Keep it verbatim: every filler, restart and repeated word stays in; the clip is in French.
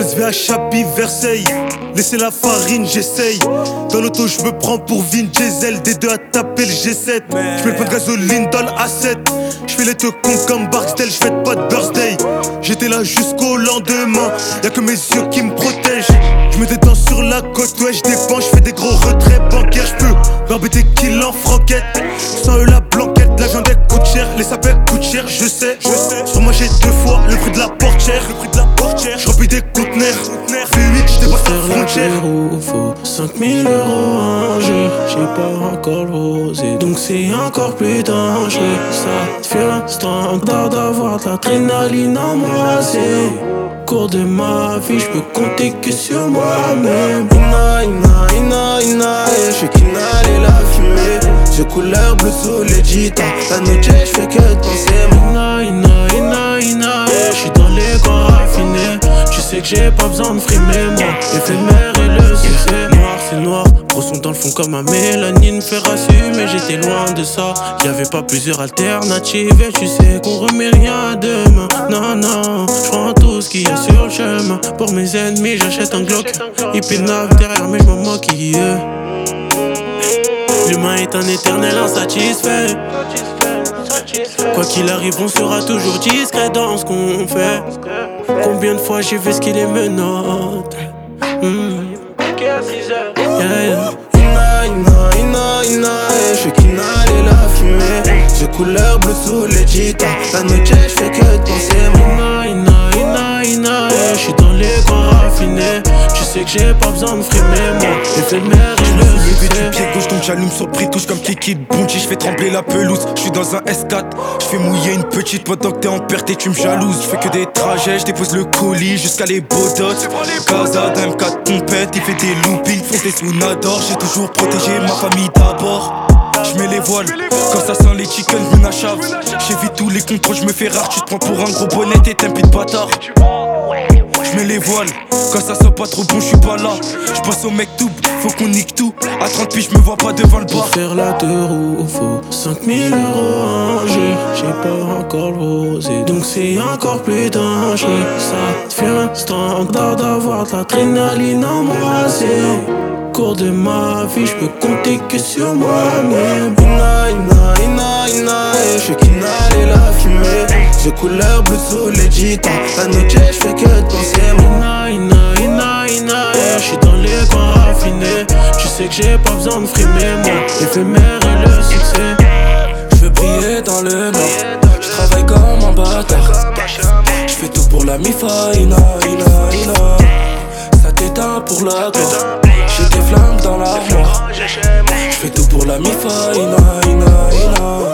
S V à Chapi, Versailles. Laissez la farine, j'essaye. Dans l'auto, je me prends pour Vin Diesel. D deux à taper le G sept. Je mets pas de gasoline dans le A sept. Je fais les te cons comme Barksdale, je fête pas de birthday. J'étais là jusqu'au lendemain. Y'a que mes yeux qui me protègent. Je me détends sur la côte, ouais, je dépense, je fais des gros retraits bancaires. Je peux barber des kills en franquette. Sans eux, la blanquette, l'agent des coûte cher. Les sapins coûtent cher, je sais, je sais. Sur moi, j'ai deux fois le prix de la portière. Le prix de la portière, je remplis des conteneurs. V huit, je dépasse la frontière. Faut cinq mille euros un jour. J'ai pas encore l'osé, donc c'est encore plus dangereux. Ça fait l'instant d'avoir de l'adrénaline en moi. C'est cours de ma vie, je peux compter que sur moi-même. Ina, ina, ina, ina, et je qu'inhaler la fumée. Je couleur bleu sous les gitans. La nuit, je fais que de penser. Ina, ina, ina, ina, et je suis dans les coins raffinés. Tu sais que j'ai pas besoin de frimer, moi. Éphémère et le succès. Noir, c'est noir. Gros son dans le fond comme ma mélanine fait rassurer, mais j'étais loin de ça. Y'avait pas plusieurs alternatives et tu sais qu'on remet rien à demain. Non, non, j'prends tout ce qu'il y a sur le chemin. Pour mes ennemis, j'achète un Glock. Il pénave derrière, mais j'm'en moque, yeah. L'humain est un éternel insatisfait. Quoi qu'il arrive, on sera toujours discret dans ce qu'on fait. Combien de fois j'ai vu ce qui les menotte. mm. Yeah, yeah. Ina, ina, ina, ina, et je fais qu'inhaler la fumée. J'ai couleur bleu sous les gitans. La nuit, je fais que de penser. Ina, ina, ina, ina, et je suis dans les coins raffinés. Tu sais que j'ai pas besoin de frimer, moi. Éphémère et le levé du pied gauche, donc j'allume sur le prix-touche comme Kiki Bounty. Je fais trembler la pelouse, je suis dans un S quatre. Je fais mouiller une petite pendant que t'es en perte et tu me jalouses. Je fais que des trajets, je dépose le colis jusqu'à les bodottes. Casa d'un M quatre pompette, il fait des loopings, foncé sous Nador. J'ai toujours protégé ma famille d'abord. J'mets les voiles, quand ça sent les chicken, une achave. J'évite tous les contrôles, j'me fais rare. Tu te prends pour un gros bonnet et t'es un pit de bâtard. J'mets les voiles, quand ça sent pas trop bon, j'suis pas là. J'passe au mec tout, faut qu'on nique tout. À trente piges, j'me vois pas devant le bar. Pour faire la deux roues, faut cinq mille euros un jour. J'ai pas encore l'osé, donc c'est encore plus dangereux. Ça te fait un standard d'avoir de l'adrénaline en moi. C'est cours de ma vie, je peux compter que sur moi-même. Ina, ina, ina, ina, et je fais qu'inhaler la fumée. J'ai couleur bleu sous les gitans. La nuit, je fais que de penser. Ina, ina, ina, ina, et je suis dans les coins raffinés. Tu sais que j'ai pas besoin de frimer, moi. Éphémère et le succès. Je veux briller dans le nord. Je travaille comme un bâtard. Je fais tout pour la mifa, ina, ina, ina. Ça t'éteint pour la gloire. J'ai des flammes dans l'armoire. J'fais tout pour la mifa, ina, ina, ina.